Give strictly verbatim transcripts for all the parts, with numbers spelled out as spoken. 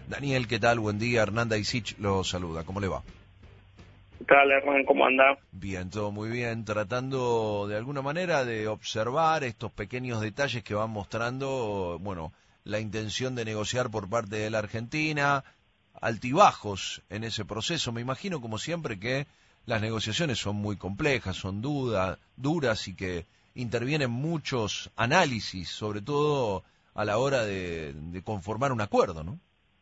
Daniel, ¿qué tal? Buen día. Hernanda Isich lo saluda. ¿Cómo le va? ¿Qué tal, Hernán? ¿Cómo anda? Bien, todo muy bien. Tratando de alguna manera de observar estos pequeños detalles que van mostrando, bueno, la intención de negociar por parte de la Argentina, altibajos en ese proceso. Me imagino, como siempre, que las negociaciones son muy complejas, son duda, duras y que intervienen muchos análisis, sobre todo a la hora de, de conformar un acuerdo, ¿no?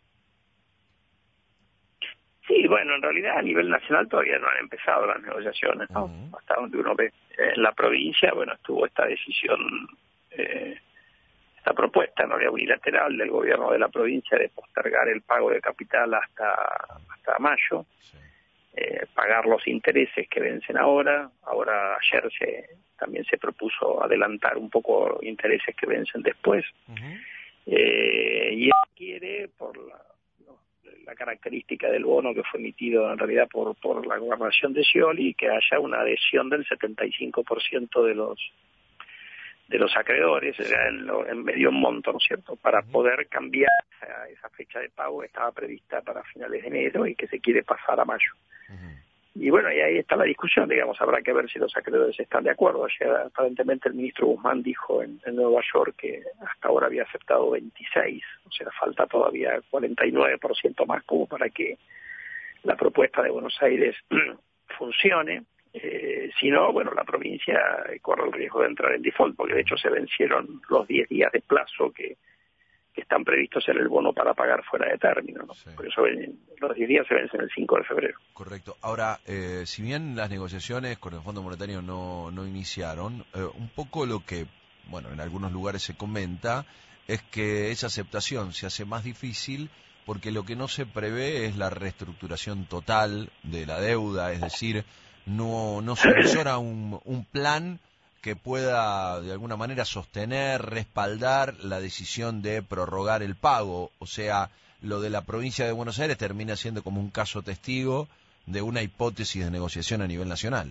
Sí, bueno, en realidad a nivel nacional todavía no han empezado las negociaciones, ¿no? Uh-huh. Hasta donde uno ve. En la provincia, bueno, estuvo esta decisión, eh, esta propuesta no unilateral del gobierno de la provincia de postergar el pago de capital hasta hasta mayo, sí. eh, pagar los intereses que vencen ahora. Ahora ayer se también se propuso adelantar un poco intereses que vencen después. Uh-huh. eh, y él quiere, por la la característica del bono que fue emitido en realidad por por la gobernación de Scioli, que haya una adhesión del setenta y cinco por ciento de los de los acreedores, era en, lo, en medio un monto, ¿no es cierto?, para uh-huh. poder cambiar esa, esa fecha de pago que estaba prevista para finales de enero y que se quiere pasar a mayo. Uh-huh. Y bueno, y ahí está la discusión, digamos, habrá que ver si los acreedores están de acuerdo. Ayer, aparentemente, el ministro Guzmán dijo en, en Nueva York que hasta ahora había aceptado veintiséis, o sea, falta todavía cuarenta y nueve por ciento más como para que la propuesta de Buenos Aires funcione. Eh, si no, bueno, la provincia corre el riesgo de entrar en default, porque de hecho se vencieron los diez días de plazo que que están previstos en el bono para pagar fuera de término, ¿no? Sí. Por eso los diez días se vencen el cinco de febrero. Correcto. Ahora, eh, si bien las negociaciones con el Fondo Monetario no, no iniciaron, eh, un poco lo que, bueno, en algunos lugares se comenta, es que esa aceptación se hace más difícil porque lo que no se prevé es la reestructuración total de la deuda, es decir, no, no se visora un, un plan que pueda de alguna manera sostener, respaldar la decisión de prorrogar el pago. O sea, lo de la provincia de Buenos Aires termina siendo como un caso testigo de una hipótesis de negociación a nivel nacional.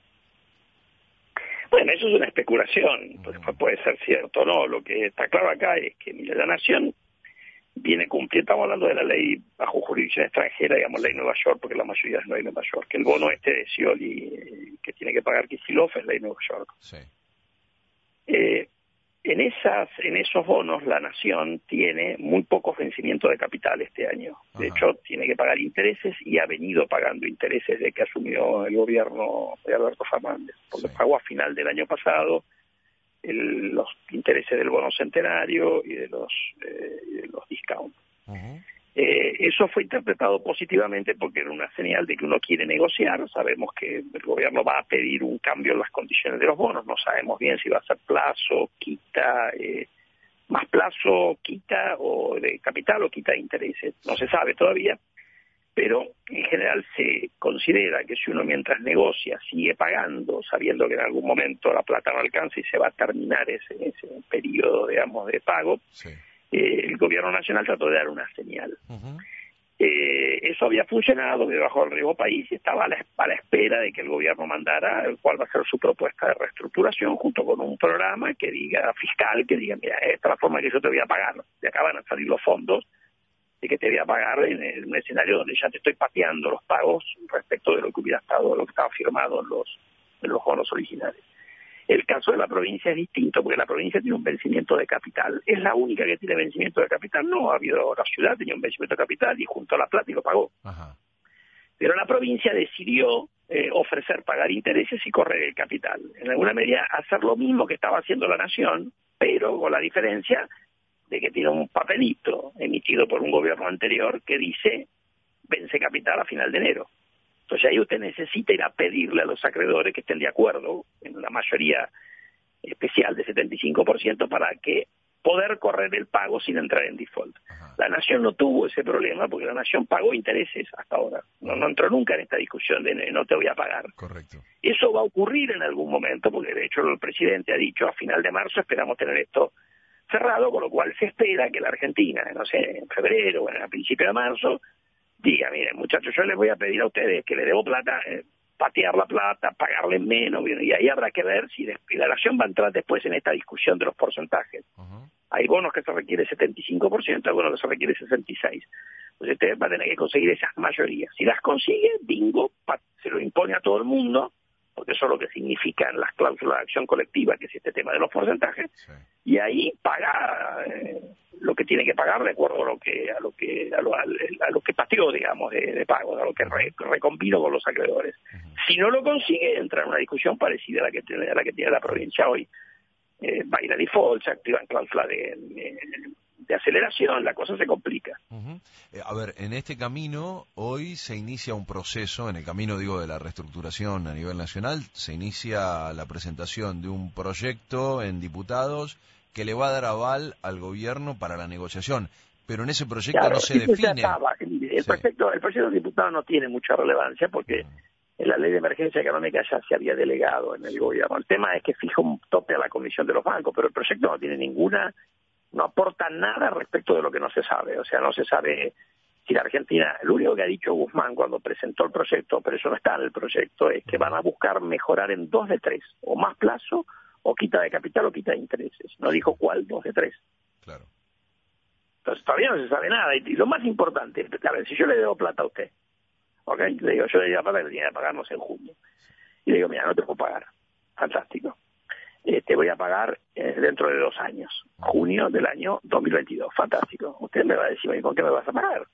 Bueno, eso es una especulación, pues después puede ser cierto o no. Lo que está claro acá es que mira, la Nación viene cumpliendo, estamos hablando de la ley bajo jurisdicción extranjera, digamos, ley Nueva York, porque la mayoría es ley Nueva York, que el bono este de Scioli que tiene que pagar Kicillof es ley Nueva York. Sí. Eh, en esas, en esos bonos la Nación tiene muy pocos vencimientos de capital este año. De Ajá. hecho, tiene que pagar intereses y ha venido pagando intereses desde que asumió el gobierno de Alberto Fernández, porque sí. pagó a final del año pasado el, los intereses del bono centenario y de los, eh, y de los discounts. Uh-huh. Eh, eso fue interpretado positivamente porque era una señal de que uno quiere negociar. Sabemos que el gobierno va a pedir un cambio en las condiciones de los bonos. No sabemos bien si va a ser plazo, quita, eh, más plazo, quita o de capital o quita de intereses. No se sabe todavía, pero en general se considera que si uno mientras negocia sigue pagando, sabiendo que en algún momento la plata no alcanza y se va a terminar ese, ese periodo, digamos, de pago, sí. Eh, el gobierno nacional trató de dar una señal. Uh-huh. Eh, eso había funcionado debajo del riesgo país y estaba a la, a la espera de que el gobierno mandara cuál va a ser su propuesta de reestructuración junto con un programa que diga, fiscal, que diga, mira, esta es la forma que yo te voy a pagar. Te acaban de salir los fondos de que te voy a pagar en, en un escenario donde ya te estoy pateando los pagos respecto de lo que hubiera estado, lo que estaba firmado en los, en los bonos originales. El caso de la provincia es distinto, porque la provincia tiene un vencimiento de capital. Es la única que tiene vencimiento de capital. No ha habido, la ciudad tenía un vencimiento de capital y juntó la plata y lo pagó. Ajá. Pero la provincia decidió eh, ofrecer pagar intereses y correr el capital. En alguna medida hacer lo mismo que estaba haciendo la Nación, pero con la diferencia de que tiene un papelito emitido por un gobierno anterior que dice vence capital a final de enero. Entonces ahí usted necesita ir a pedirle a los acreedores que estén de acuerdo, en la mayoría especial de setenta y cinco por ciento, para que poder correr el pago sin entrar en default. Ajá. La Nación no tuvo ese problema porque la Nación pagó intereses hasta ahora. No, no entró nunca en esta discusión de no te voy a pagar. Correcto. Eso va a ocurrir en algún momento porque de hecho el presidente ha dicho a final de marzo esperamos tener esto cerrado, con lo cual se espera que la Argentina, no sé, en febrero o en el principio de marzo, diga, miren muchachos, yo les voy a pedir a ustedes que le debo plata, eh, patear la plata, pagarles menos, y ahí habrá que ver si la Nación va a entrar después en esta discusión de los porcentajes. Uh-huh. Hay bonos que se requiere setenta y cinco por ciento, hay bonos que se requiere sesenta y seis por ciento. Pues usted va a tener que conseguir esas mayorías. Si las consigue, bingo, se lo impone a todo el mundo, porque eso es lo que significan las cláusulas de acción colectiva, que es este tema de los porcentajes, sí. Y ahí paga eh, lo que tiene que pagar de acuerdo a lo que a lo que a lo, a, a lo que pateó, digamos, de, de pago, a lo que re, recombino con los acreedores. Uh-huh. Si no lo consigue, entra en una discusión parecida a la que tiene, a la que tiene la provincia hoy. Eh, va a ir a default, se activan cláusulas de, de, de aceleración, la cosa se complica. Uh-huh. eh, a ver, en este camino hoy se inicia un proceso, en el camino digo de la reestructuración a nivel nacional, se inicia la presentación de un proyecto en diputados que le va a dar aval al gobierno para la negociación, pero en ese proyecto claro, no se define. El, sí. proyecto, el proyecto de diputados no tiene mucha relevancia porque uh-huh. en la ley de emergencia económica ya se había delegado en el gobierno. El tema es que fija un tope a la comisión de los bancos, pero el proyecto no tiene ninguna, no aporta nada respecto de lo que no se sabe. O sea, no se sabe si la Argentina, lo único que ha dicho Guzmán cuando presentó el proyecto, pero eso no está en el proyecto, es que van a buscar mejorar en dos de tres, o más plazo, o quita de capital o quita de intereses. No dijo cuál, dos de tres. Claro. Entonces todavía no se sabe nada. Y lo más importante, a ver, si yo le debo plata a usted, ¿ok? Le digo, yo le digo a plata que tenía que pagarnos en junio. Y le digo, mira, no te puedo pagar. Fantástico. Eh, te voy a pagar eh, dentro de dos años. Junio del año dos mil veintidós. Fantástico. Usted me va a decir, ¿con qué me vas a pagar?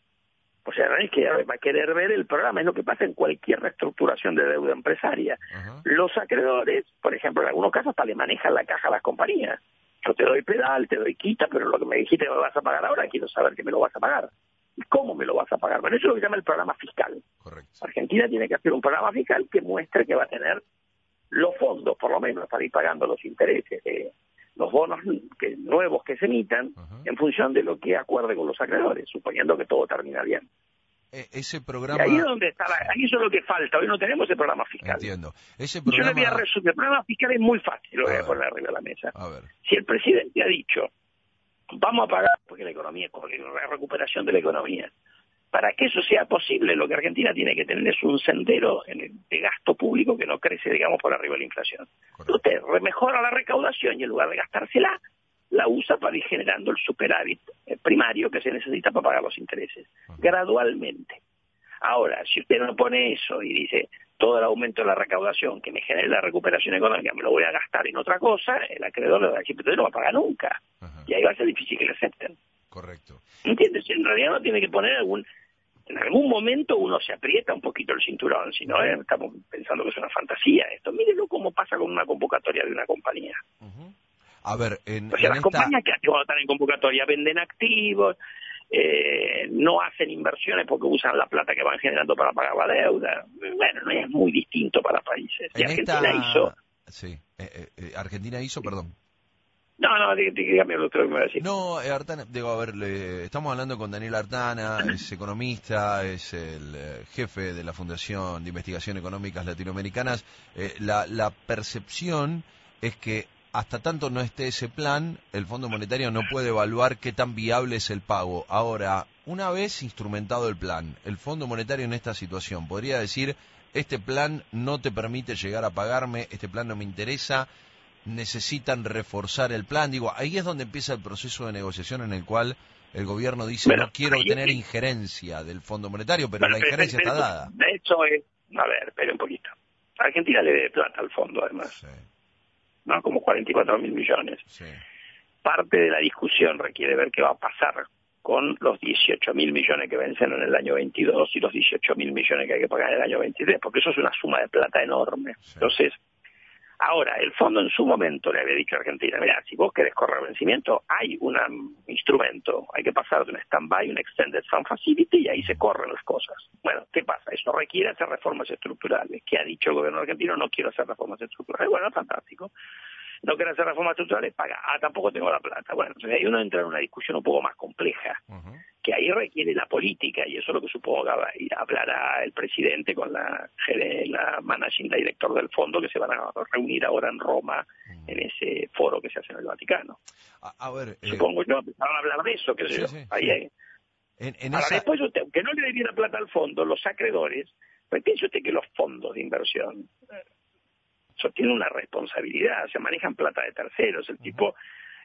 O sea, no es que va a querer ver el programa, es lo que pasa en cualquier reestructuración de deuda empresaria. Uh-huh. Los acreedores, por ejemplo, en algunos casos hasta le manejan la caja a las compañías. Yo te doy pedal, te doy quita, pero lo que me dijiste que me vas a pagar ahora, quiero saber que me lo vas a pagar. ¿Y cómo me lo vas a pagar? Bueno, eso es lo que se llama el programa fiscal. Correcto. Argentina tiene que hacer un programa fiscal que muestre que va a tener los fondos, por lo menos, para ir pagando los intereses de los bonos que, nuevos que se emitan, uh-huh. en función de lo que acuerde con los acreedores, suponiendo que todo termina bien. E- ese programa... Y ahí es donde está, la, ahí eso es lo que falta. Hoy no tenemos el programa fiscal. Entiendo. Ese programa... Yo le voy a resumir. El programa fiscal es muy fácil, lo voy a, a poner arriba de la mesa. A ver. Si el presidente ha dicho, vamos a pagar, porque la economía, porque la recuperación de la economía, para que eso sea posible, lo que Argentina tiene que tener es un sendero de gasto público que no crece, digamos, por arriba de la inflación. Correcto. Usted mejora la recaudación y en lugar de gastársela, la usa para ir generando el superávit primario que se necesita para pagar los intereses, uh-huh. gradualmente. Ahora, si usted no pone eso y dice, todo el aumento de la recaudación que me genere la recuperación económica me lo voy a gastar en otra cosa, el acreedor le va a decir, pero usted no va a pagar nunca. Uh-huh. Y ahí va a ser difícil que le acepten. Correcto. ¿Entiendes? En realidad no tiene que poner algún... En algún momento uno se aprieta un poquito el cinturón, si no, eh, estamos pensando que es una fantasía esto. Mírenlo cómo pasa con una convocatoria de una compañía. Uh-huh. A ver, en, o sea, en las esta... compañías que cuando están en convocatoria venden activos, eh, no hacen inversiones porque usan la plata que van generando para pagar la deuda. Bueno, no es muy distinto para países. Y en Argentina esta... hizo... Sí, eh, eh, Argentina hizo, perdón. No, no, dígame lo que me va a decir. No, eh, Artana, digo, a ver, le, estamos hablando con Daniel Artana, es economista, es el eh, jefe de la Fundación de Investigación Económicas Latinoamericanas. Eh, la, la percepción es que hasta tanto no esté ese plan, el Fondo Monetario no puede evaluar qué tan viable es el pago. Ahora, una vez instrumentado el plan, el Fondo Monetario en esta situación podría decir, este plan no te permite llegar a pagarme, este plan no me interesa, necesitan reforzar el plan. Digo, ahí es donde empieza el proceso de negociación en el cual el gobierno dice, bueno, no quiero tener injerencia del Fondo Monetario, pero bueno, la injerencia pero, pero, está dada. De hecho, es, a ver, espere un poquito. Argentina le debe plata al fondo, además. Sí. ¿No? Como cuarenta y cuatro mil millones. Sí. Parte de la discusión requiere ver qué va a pasar con los dieciocho mil millones que vencen en el año veintidós y los dieciocho mil millones que hay que pagar en el año veintitrés, porque eso es una suma de plata enorme. Sí. Entonces, ahora, el fondo en su momento le había dicho a Argentina, mira, si vos querés correr vencimiento, hay un instrumento, hay que pasar de un stand-by, un extended fund facility, y ahí se corren las cosas. Bueno, ¿qué pasa? Eso requiere hacer reformas estructurales. ¿Qué ha dicho el gobierno argentino? No quiero hacer reformas estructurales. Bueno, fantástico. No quiero hacer reformas estructurales, paga. Ah, tampoco tengo la plata. Bueno, entonces ahí uno entra en una discusión un poco más compleja, uh-huh. que ahí requiere la política, y eso es lo que supongo que hablará el presidente con la, la managing director del fondo, que se van a reunir ahora en Roma, uh-huh. en ese foro que se hace en el Vaticano. A, a ver, eh... Supongo yo, empezaron a hablar de eso, qué sé sí, yo. Sí, ahí sí. hay. En, en ahora, esa... después usted, aunque no le debiera plata al fondo, los acreedores, pues piense usted que los fondos de inversión... eso tiene una responsabilidad, se manejan plata de terceros, el tipo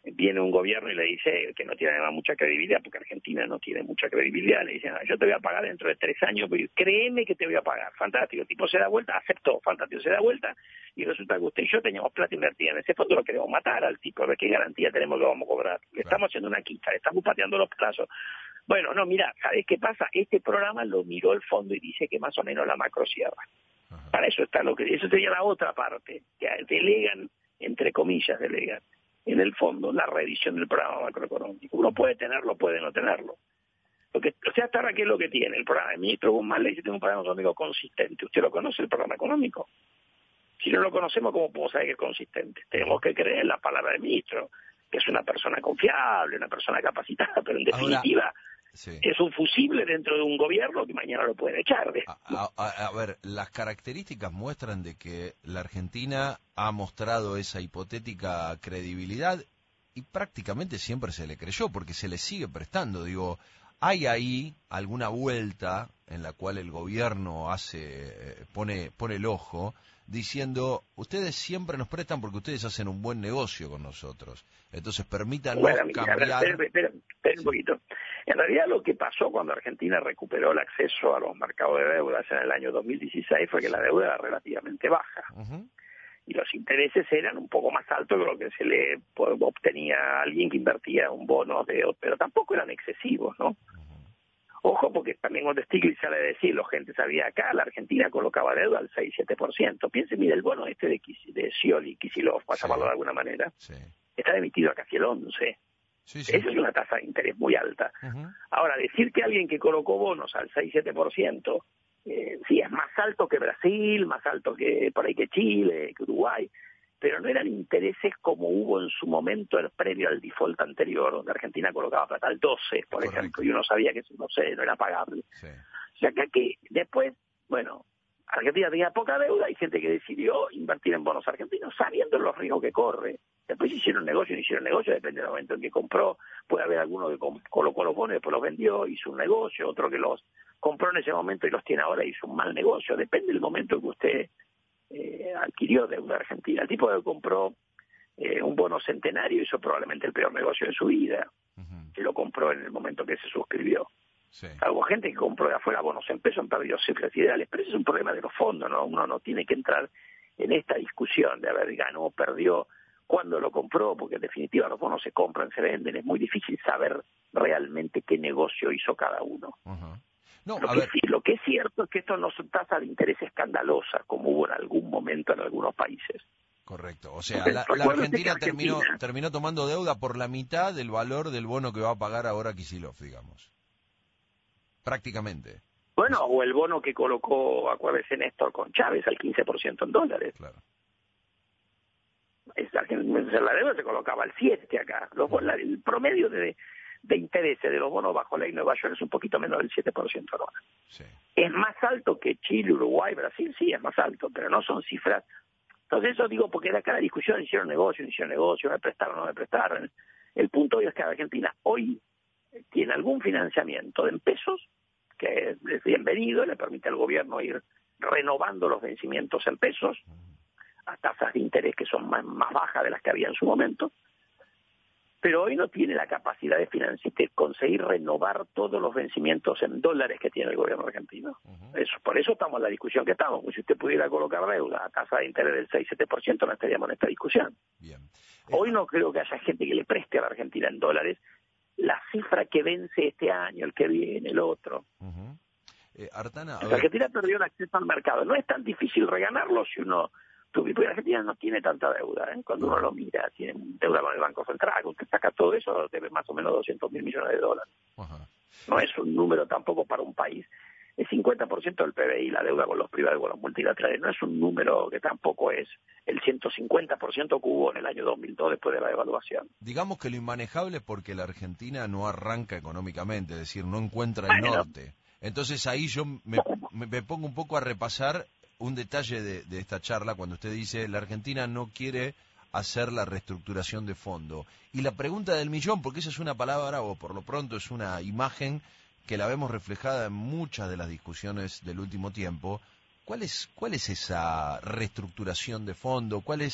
viene un gobierno y le dice que no tiene además mucha credibilidad, porque Argentina no tiene mucha credibilidad, le dicen, ah, yo te voy a pagar dentro de tres años, pero créeme que te voy a pagar. Fantástico, el tipo se da vuelta, aceptó, fantástico, se da vuelta, y resulta que usted y yo teníamos plata invertida en ese fondo, lo queremos matar al tipo, ¿de qué garantía tenemos que vamos a cobrar? Le estamos haciendo una quita, le estamos pateando los plazos. Bueno, no, mira, ¿sabés qué pasa? Este programa lo miró el fondo y dice que más o menos la macro cierra. Ajá. Para eso está lo que... Eso sería la otra parte, que delegan, entre comillas, delegan, en el fondo, la revisión del programa macroeconómico. Uno puede tenerlo, puede no tenerlo. Lo que, o sea, hasta ahora, ¿qué es lo que tiene? El programa del ministro Guzmán le dice, tengo un programa económico consistente. ¿Usted lo conoce, el programa económico? Si no lo conocemos, ¿cómo podemos saber que es consistente? Tenemos que creer en la palabra del ministro, que es una persona confiable, una persona capacitada, pero en definitiva... Ahora... Sí. Es un fusible dentro de un gobierno que mañana lo pueden echar. ¿De? A, a, a ver, las características muestran de que la Argentina ha mostrado esa hipotética credibilidad y prácticamente siempre se le creyó, porque se le sigue prestando. Digo, ¿hay ahí alguna vuelta en la cual el gobierno hace pone pone el ojo diciendo, ustedes siempre nos prestan porque ustedes hacen un buen negocio con nosotros, entonces permítanos bueno, mira, cambiar... Espera, espera, espera un poquito. En realidad lo que pasó cuando Argentina recuperó el acceso a los mercados de deudas en el año dos mil dieciséis fue que la deuda era relativamente baja. Uh-huh. Y los intereses eran un poco más altos que lo que se le obtenía a alguien que invertía un bono, de, pero tampoco eran excesivos, ¿no? Ojo, porque también cuando Stiglitz sale a decir, la gente sabía acá, la Argentina colocaba deuda al seis siete por ciento. Piense, mire, el bono este de, Kis, de Scioli, Kicillof, para sí. llamarlo de alguna manera, sí. está emitido a casi el once. Sí, sí. Eso es una tasa de interés muy alta. Uh-huh. Ahora, decir que alguien que colocó bonos al seis siete por ciento, eh, sí, es más alto que Brasil, más alto que por ahí que Chile, que Uruguay, pero no eran intereses como hubo en su momento el previo al default anterior, donde Argentina colocaba plata al doce, por Correcto. ejemplo, y uno sabía que eso no sé, no era pagable. Sí. O sea, acá que después, bueno, Argentina tenía poca deuda y gente que decidió invertir en bonos argentinos sabiendo los riesgos que corre. Después hicieron negocio, no hicieron negocio, depende del momento en que compró. Puede haber alguno que colocó los bonos y después los vendió, hizo un negocio, otro que los compró en ese momento y los tiene ahora y hizo un mal negocio. Depende del momento en que usted eh, adquirió deuda argentina. El tipo que compró eh, un bono centenario hizo probablemente el peor negocio de su vida. Uh-huh. Que lo compró en el momento que se suscribió. Sí. Algo gente que compró de afuera bonos en pesos han perdido cifras ideales, pero ese es un problema de los fondos, ¿no? Uno no tiene que entrar en esta discusión de a ver, ganó, perdió, cuándo lo compró, porque en definitiva los bonos se compran, se venden, es muy difícil saber realmente qué negocio hizo cada uno. Uh-huh. No, lo, que ver... sí, lo que es cierto es que esto no son tasas de interés escandalosas, como hubo en algún momento en algunos países. Correcto, o sea, la, la Argentina terminó, Argentina terminó tomando deuda por la mitad del valor del bono que va a pagar ahora Kicillof, digamos. Prácticamente. Bueno, o el bono que colocó, acuérdese, Néstor con Chávez al quince por ciento en dólares. Claro. Es, la deuda se colocaba al siete acá. Los, la, el promedio de, de intereses de los bonos bajo ley Nueva York es un poquito menos del siete por ciento ahora. Sí. Es más alto que Chile, Uruguay, Brasil, sí, es más alto, pero no son cifras. Entonces eso digo porque de acá la discusión, hicieron negocio, hicieron negocio, me prestaron, no me prestaron. El punto hoy es que Argentina hoy tiene algún financiamiento en pesos que es bienvenido, le permite al gobierno ir renovando los vencimientos en pesos a tasas de interés que son más, más bajas de las que había en su momento, pero hoy no tiene la capacidad de financiar, de conseguir renovar todos los vencimientos en dólares que tiene el gobierno argentino. Uh-huh. Eso, por eso estamos en la discusión que estamos, pues si usted pudiera colocar deuda a tasa de interés del seis siete por ciento no estaríamos en esta discusión. Bien. Eh, hoy no creo que haya gente que le preste a la Argentina en dólares la cifra que vence este año, el que viene, el otro. Uh-huh. eh, Artana, la Argentina perdió el acceso al mercado. No es tan difícil reganarlo si uno... Porque Argentina no tiene tanta deuda, ¿eh? Cuando uno lo mira, tiene deuda con el Banco Central, usted saca todo eso, debe más o menos doscientos mil millones de dólares. Uh-huh. No es un número tampoco para un país. Es cincuenta por ciento del P B I, la deuda con los privados, con los multilaterales. No es un número que tampoco es el ciento cincuenta por ciento que hubo en el año dos mil dos después de la devaluación. Digamos que lo inmanejable es porque la Argentina no arranca económicamente, es decir, no encuentra el bueno. norte. Entonces ahí yo me, me pongo un poco a repasar un detalle de, de esta charla cuando usted dice la Argentina no quiere hacer la reestructuración de fondo. Y la pregunta del millón, porque esa es una palabra, o por lo pronto es una imagen que la vemos reflejada en muchas de las discusiones del último tiempo, ¿cuál es, cuál es esa reestructuración de fondo? ¿Cuál es,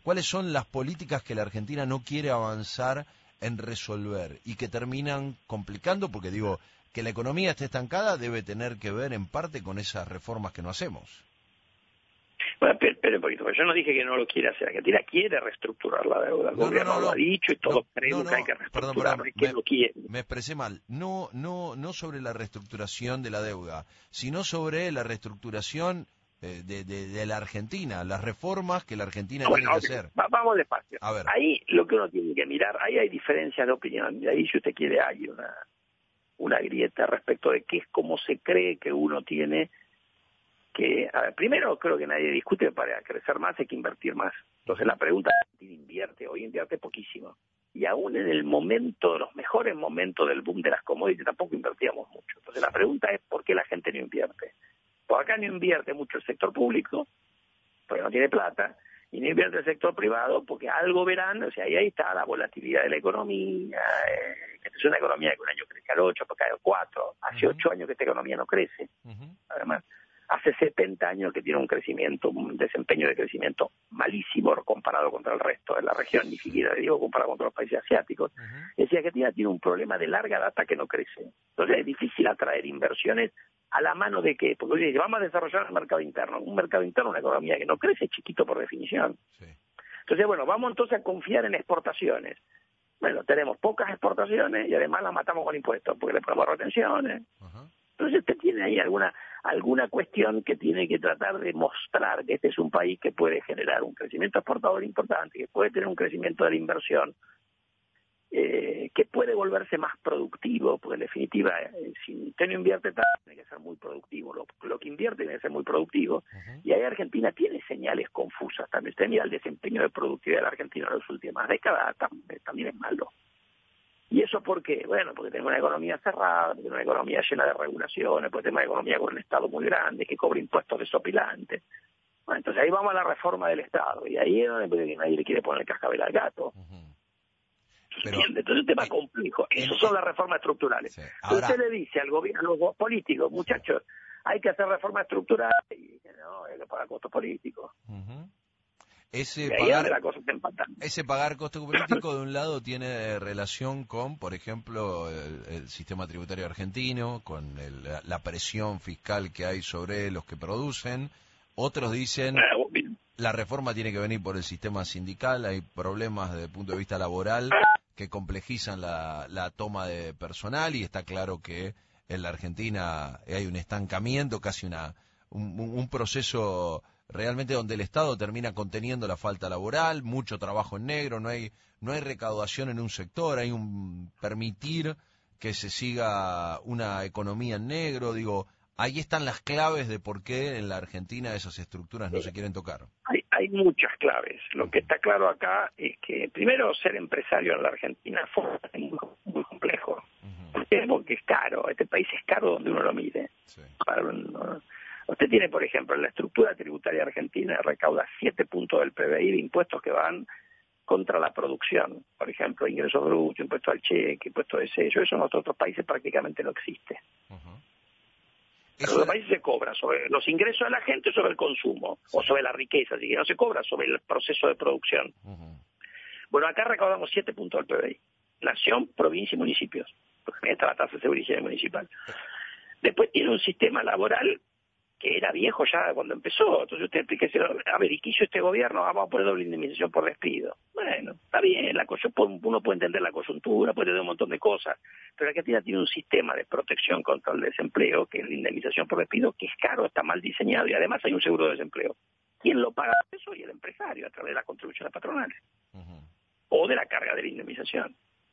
¿Cuáles son las políticas que la Argentina no quiere avanzar en resolver y que terminan complicando? Porque digo, que la economía esté estancada debe tener que ver en parte con esas reformas que no hacemos. Bueno, espere un poquito, porque yo no dije que no lo quiere hacer. Argentina quiere reestructurar la deuda. El no, gobierno no, no, lo no, ha dicho y todos no, creemos no, no, que hay que reestructurar. perdón, perdón, que me, lo quiere. me expresé mal. No, no, no sobre la reestructuración de la deuda, sino sobre la reestructuración eh, de, de, de la Argentina, las reformas que la Argentina Bueno, tiene que okay. hacer. Va, vamos despacio. A ver. Ahí lo que uno tiene que mirar, ahí hay diferencias de opinión. Y ahí, si usted quiere, hay una, una grieta respecto de qué es cómo se cree que uno tiene que, a ver, primero creo que nadie discute que para crecer más hay que invertir más. Entonces la pregunta es, invierte, hoy invierte poquísimo. Y aún en el momento, los mejores momentos del boom de las commodities tampoco invertíamos mucho. Entonces la pregunta es, ¿por qué la gente no invierte? Por acá no invierte mucho el sector público, porque no tiene plata, y no invierte el sector privado porque algo verán, o sea, ahí, ahí está la volatilidad de la economía, eh, que es una economía que un año crece al ocho, porque al cuatro, hace ocho uh-huh. años que esta economía no crece, uh-huh. además. Hace setenta años que tiene un crecimiento, un desempeño de crecimiento malísimo comparado contra el resto de la región, ni siquiera digo comparado con otros países asiáticos. Uh-huh. Es decir, Argentina tiene un problema de larga data que no crece. Entonces es difícil atraer inversiones a la mano de qué, porque oye, vamos a desarrollar el mercado interno. Un mercado interno, una economía que no crece, chiquito por definición. Sí. Entonces, bueno, vamos entonces a confiar en exportaciones. Bueno, tenemos pocas exportaciones y además las matamos con impuestos, porque le ponemos retenciones. Uh-huh. Entonces usted tiene ahí alguna alguna cuestión que tiene que tratar de mostrar que este es un país que puede generar un crecimiento exportador importante, que puede tener un crecimiento de la inversión, eh, que puede volverse más productivo, porque en definitiva, eh, si usted no invierte tanto, tiene que ser muy productivo. Lo, lo que invierte tiene que ser muy productivo. Uh-huh. Y ahí Argentina tiene señales confusas. También usted mira el desempeño de productividad de la Argentina en las últimas décadas, también, también es malo. ¿Y eso por qué? Bueno, porque tenemos una economía cerrada, porque tenemos una economía llena de regulaciones, porque tenemos una economía con un Estado muy grande, que cobra impuestos desopilantes. Bueno, entonces ahí vamos a la reforma del Estado, y ahí es donde nadie le quiere poner el cascabel al gato. Uh-huh. Pero, entonces es un tema eh, complejo. Esas eh, son las reformas estructurales. Sí. Ahora, usted le dice al gobierno, a los políticos, muchachos, sí. hay que hacer reformas estructurales, y dicen, no, hay que pagar costos políticos. Uh-huh. Ese pagar, ese pagar costo político de un lado tiene relación con, por ejemplo, el, el sistema tributario argentino, con el, la presión fiscal que hay sobre los que producen. Otros dicen la reforma tiene que venir por el sistema sindical, hay problemas desde el punto de vista laboral que complejizan la, la toma de personal y está claro que en la Argentina hay un estancamiento, casi una un, un proceso realmente donde el Estado termina conteniendo la falta laboral, mucho trabajo en negro, no hay no hay recaudación en un sector, hay un permitir que se siga una economía en negro, digo, ahí están las claves de por qué en la Argentina esas estructuras no se quieren tocar. Hay, hay muchas claves. Lo que está claro acá es que, primero, ser empresario en la Argentina fue muy, muy complejo. Uh-huh. ¿Por qué? Porque es caro. Este país es caro donde uno lo mide. Sí. Para un, usted tiene, por ejemplo, en la estructura tributaria argentina recauda siete puntos del P B I de impuestos que van contra la producción. Por ejemplo, ingresos brutos, impuesto al cheque, impuesto de sello. Eso en otros países prácticamente no existe. Uh-huh. En otros países se cobra sobre los ingresos de la gente o sobre el consumo, sí. o sobre la riqueza, así que no se cobra sobre el proceso de producción. Uh-huh. Bueno, acá recaudamos siete puntos del P B I. Nación, provincia y municipios. Porque está la tasa de seguridad municipal. Después tiene un sistema laboral que era viejo ya cuando empezó. Entonces usted explique, a ver, ¿y qué hizo este gobierno? Vamos a poner doble indemnización por despido. Bueno, está bien, la uno puede entender la coyuntura, puede entender un montón de cosas, pero Argentina tiene un sistema de protección contra el desempleo, que es la indemnización por despido, que es caro, está mal diseñado y además hay un seguro de desempleo. ¿Quién lo paga eso? Y el empresario, a través de las contribuciones patronales. Uh-huh. O de la carga de la indemnización.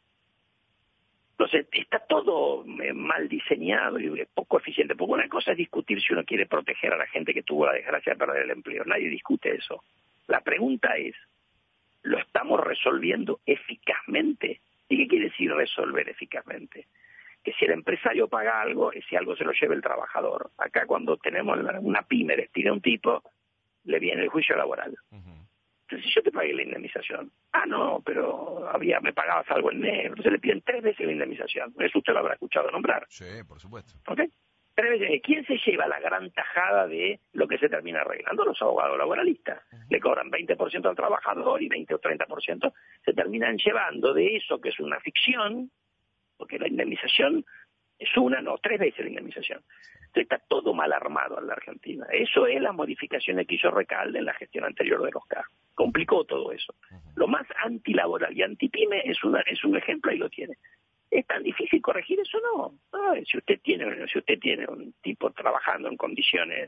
Entonces, está todo mal diseñado y poco eficiente. Porque una cosa es discutir si uno quiere proteger a la gente que tuvo la desgracia de perder el empleo. Nadie discute eso. La pregunta es, ¿lo estamos resolviendo eficazmente? ¿Y qué quiere decir resolver eficazmente? Que si el empresario paga algo, ese algo se lo lleve el trabajador. Acá cuando tenemos una pyme, despide a un tipo, le viene el juicio laboral. Uh-huh. Entonces, si yo te pagué la indemnización, ah, no, pero había me pagabas algo en negro, entonces le piden tres veces la indemnización. Eso usted lo habrá escuchado nombrar. Sí, por supuesto. ¿Ok? Tres veces. ¿Quién se lleva la gran tajada de lo que se termina arreglando? Los abogados laboralistas. Uh-huh. Le cobran veinte por ciento al trabajador y veinte o treinta por ciento se terminan llevando de eso, que es una ficción, porque la indemnización es una, no, tres veces la indemnización. Entonces está todo mal armado en la Argentina. Eso es las modificaciones que hizo Recalde en la gestión anterior de los C A R. Complicó todo eso. Uh-huh. Lo más antilaboral y antipyme es, una, es un ejemplo y lo tiene. ¿Es tan difícil corregir eso? No. no si usted tiene si usted tiene un tipo trabajando en condiciones,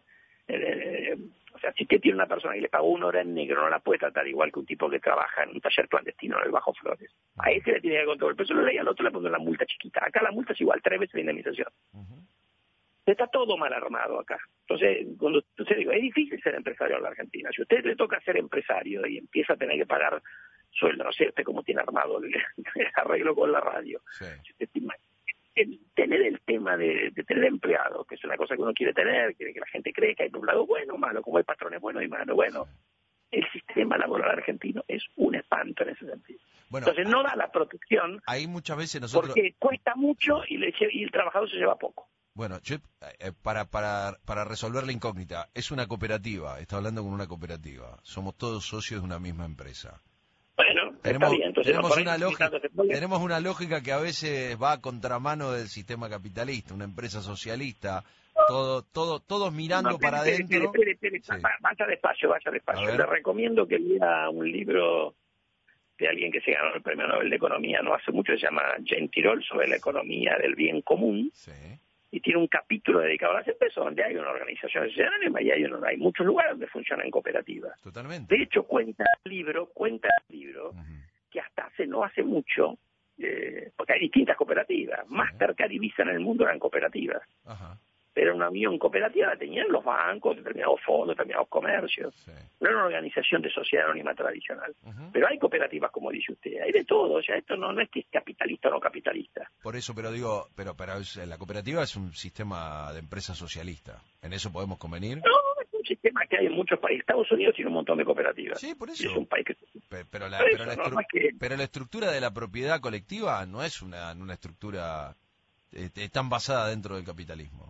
eh, o sea, si usted tiene una persona que le pagó una hora en negro, no la puede tratar igual que un tipo que trabaja en un taller clandestino en el Bajo Flores. A ese le tiene que controlar el peso de la ley, al otro le pone una multa chiquita. Acá la multa es igual, tres veces la indemnización. Uh-huh. Está todo mal armado acá. Entonces, cuando usted digo, es difícil ser empresario en la Argentina. Si a usted le toca ser empresario y empieza a tener que pagar sueldo, no sé usted cómo tiene armado el, el arreglo con la radio. Sí. Si usted tiene, el, tener el tema de, de tener empleados, que es una cosa que uno quiere tener, quiere que la gente cree que hay un lado bueno o malo, como hay patrones buenos y malos. Bueno, sí. El sistema laboral argentino es un espanto en ese sentido. Bueno, entonces no da la protección. Ahí muchas veces nosotros... Porque cuesta mucho y, le, y el trabajador se lleva poco. Bueno, yo, eh, para, para, para resolver la incógnita, es una cooperativa, está hablando con una cooperativa, somos todos socios de una misma empresa. Bueno, tenemos, está bien. Entonces tenemos, no una lógica, tenemos una lógica que a veces va a contramano del sistema capitalista, una empresa socialista, todo, todo, todos mirando no, para adentro. Espere, espere, espere, sí. Vaya despacio, vaya despacio. Le recomiendo que lea un libro de alguien que se ganó el Premio Nobel de Economía no hace mucho, se llama Jane Tirole, sobre la economía del bien común. Sí. Y tiene un capítulo dedicado a las empresas donde hay una organización social y hay, una, hay muchos lugares donde funcionan cooperativas. Totalmente. De hecho, cuenta el libro, cuenta el libro uh-huh. que hasta hace no hace mucho, eh, porque hay distintas cooperativas, sí. Mastercard y Visa en el mundo eran cooperativas. Uh-huh. Pero una unión cooperativa la tenían los bancos, determinados fondos, determinados comercios. Sí. No era una organización de sociedad anónima tradicional. Uh-huh. Pero hay cooperativas, como dice usted, hay de todo. O sea, esto no, no es que es capitalista o no capitalista. Por eso, pero digo, pero, pero es, la cooperativa es un sistema de empresa socialista. ¿En eso podemos convenir? No, es un sistema que hay en muchos países. Estados Unidos tiene un montón de cooperativas. Sí, por eso. Es un país que... Pero, pero, la, pero, eso, la, estru... no, no es que... pero la estructura de la propiedad colectiva no es una, una estructura eh, tan basada dentro del capitalismo.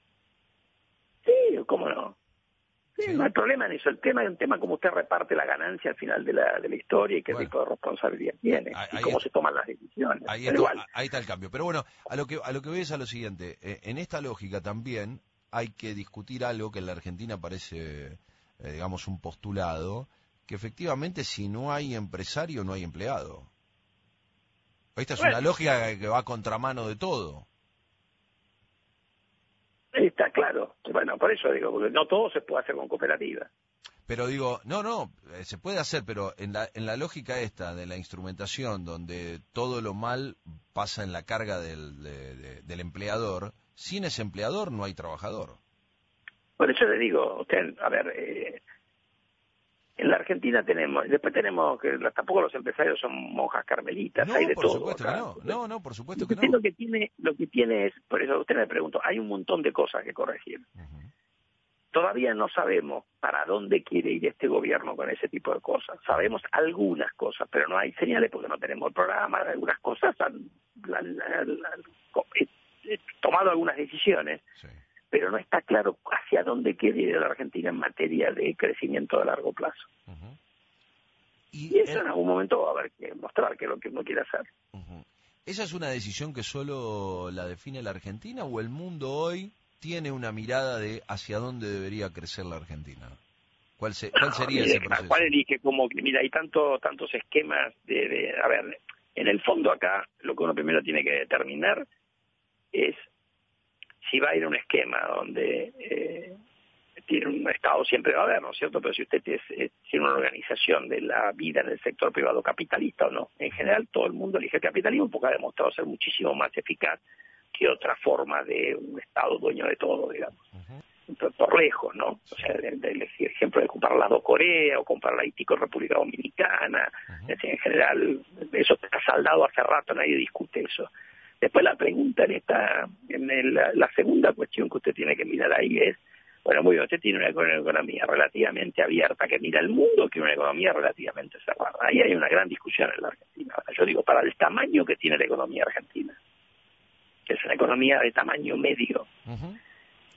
Sí, cómo no. Sí, sí. No hay problema en eso. El tema es un tema como usted reparte la ganancia al final de la, de la historia y qué bueno. tipo de responsabilidad tiene ahí, y cómo está. se toman las decisiones. Ahí está, igual. ahí está el cambio. Pero bueno, a lo que a lo que voy es a lo siguiente. Eh, en esta lógica también hay que discutir algo que en la Argentina parece, eh, digamos, un postulado, que efectivamente si no hay empresario no hay empleado. Esta es bueno. una lógica que va a contramano de todo. Está claro. Bueno, por eso digo, porque no todo se puede hacer con cooperativa. Pero digo, no, no, eh, se puede hacer, pero en la, en la lógica esta de la instrumentación, donde todo lo mal pasa en la carga del, de, de, del empleador, sin ese empleador no hay trabajador. Por eso le digo, usted, a ver, eh, en la Argentina tenemos, después tenemos que tampoco los empresarios son monjas carmelitas, no, hay de por todo. Supuesto acá. Que no. no, no, por supuesto usted que no. Lo que tiene, lo que tiene es, por eso usted me preguntó, hay un montón de cosas que corregir. Uh-huh. Todavía no sabemos para dónde quiere ir este gobierno con ese tipo de cosas. Sabemos algunas cosas, pero no hay señales porque no tenemos el programa. Algunas cosas han, la, la, la, he, he tomado algunas decisiones. Sí. Pero no está claro hacia dónde quiere ir la Argentina en materia de crecimiento a largo plazo. Uh-huh. Y, y eso el... en algún momento va a haber que mostrar qué es lo que uno quiere hacer. Uh-huh. ¿Esa es una decisión que solo la define la Argentina o el mundo hoy tiene una mirada de hacia dónde debería crecer la Argentina? ¿Cuál, se, cuál sería no, mire, ese proceso? ¿Cuál elige? Como que, mira, hay tanto, tantos esquemas de, de... A ver, en el fondo acá lo que uno primero tiene que determinar es si va a ir a un esquema donde eh, tiene un Estado, siempre va a haber, ¿no es cierto? Pero si usted es, es, tiene una organización de la vida en el sector privado capitalista o no, en general todo el mundo elige el capitalismo porque ha demostrado ser muchísimo más eficaz que otra forma de un Estado dueño de todo, digamos. Uh-huh. Por, por lejos, ¿no? O sea, el, el ejemplo de comparar las Corea o comparar Haití con República Dominicana, uh-huh. es decir, en general eso está saldado hace rato, nadie discute eso. Después la pregunta en esta, en el, la segunda cuestión que usted tiene que mirar ahí es, bueno, muy bien, usted tiene una, una economía relativamente abierta que mira el mundo, que una economía relativamente cerrada. Ahí hay una gran discusión en la Argentina. Ahora, yo digo, para el tamaño que tiene la economía argentina, que es una economía de tamaño medio, uh-huh.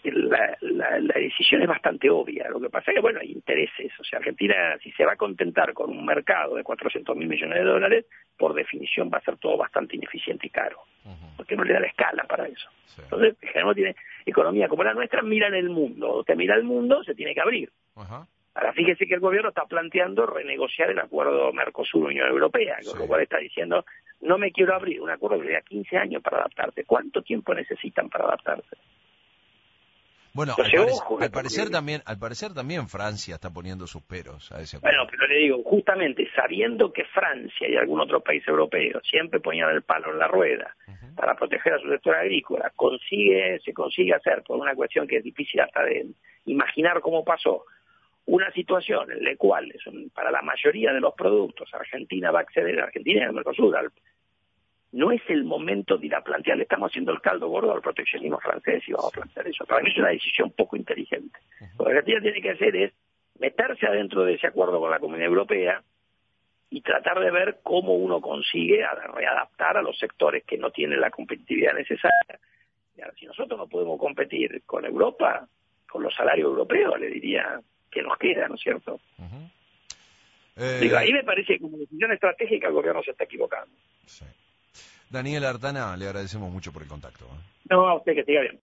la, la, la decisión es bastante obvia. Lo que pasa es que, bueno, hay intereses. O sea, Argentina, si se va a contentar con un mercado de cuatrocientos mil millones de dólares, por definición va a ser todo bastante ineficiente y caro, uh-huh. porque no le da la escala para eso. Sí. Entonces, el general tiene economía como la nuestra, mira en el mundo. Usted mira el mundo, se tiene que abrir. Uh-huh. Ahora, fíjese que el gobierno está planteando renegociar el acuerdo Mercosur-Unión Europea, con sí. lo cual está diciendo, no me quiero abrir un acuerdo que le da quince años para adaptarse. ¿Cuánto tiempo necesitan para adaptarse? Bueno, Entonces, al, ojo, al parecer también, al parecer también Francia está poniendo sus peros a ese acuerdo. Bueno, pero le digo, justamente sabiendo que Francia y algún otro país europeo siempre ponían el palo en la rueda uh-huh. para proteger a su sector agrícola, consigue, se consigue hacer por una cuestión que es difícil hasta de imaginar cómo pasó, una situación en la cual para la mayoría de los productos Argentina va a acceder, Argentina y el Mercosur, al, no es el momento de ir a plantear, le estamos haciendo el caldo gordo al proteccionismo francés y vamos a plantear eso. Para mí es una decisión poco inteligente. Uh-huh. Lo que Argentina tiene que hacer es meterse adentro de ese acuerdo con la Comunidad Europea y tratar de ver cómo uno consigue readaptar a los sectores que no tienen la competitividad necesaria. Y ahora, si nosotros no podemos competir con Europa, con los salarios europeos, le diría que nos queda, ¿no es cierto? Uh-huh. eh... Digo, ahí me parece que como decisión estratégica el gobierno se está equivocando. Sí. Daniel Artana, le agradecemos mucho por el contacto. ¿eh? No, a usted que siga bien.